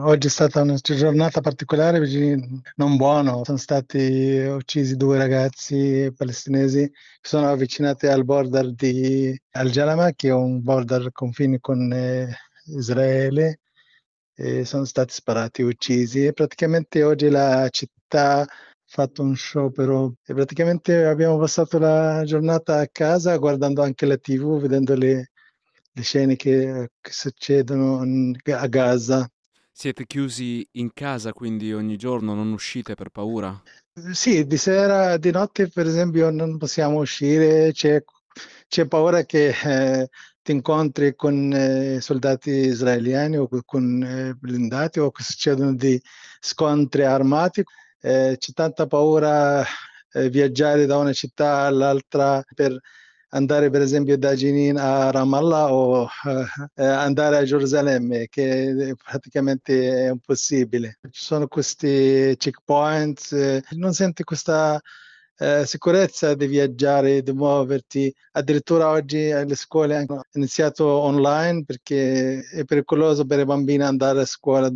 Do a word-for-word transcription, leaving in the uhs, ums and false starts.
Oggi è stata una giornata particolare, oggi non buono, sono stati uccisi due ragazzi palestinesi che sono avvicinati al border di Al-Jalama, che è un border al confine con eh, Israele, e sono stati sparati e uccisi. E praticamente oggi la città ha fatto un sciopero e praticamente abbiamo passato la giornata a casa guardando anche la T V, vedendo le, le scene che, che succedono in- a Gaza. Siete chiusi in casa quindi ogni giorno, non uscite per paura? Sì, di sera, di notte per esempio non possiamo uscire, c'è, c'è paura che eh, ti incontri con eh, soldati israeliani o co- con eh, blindati o che succedono di scontri armati. Eh, c'è tanta paura eh, viaggiare da una città all'altra per andare per esempio da Jenin a Ramallah o eh, eh, andare a Gerusalemme, che praticamente è impossibile. Ci sono questi checkpoints, eh, non senti questa eh, sicurezza di viaggiare, di muoverti. Addirittura oggi eh, le scuole hanno iniziato online perché è pericoloso per i bambini andare a scuola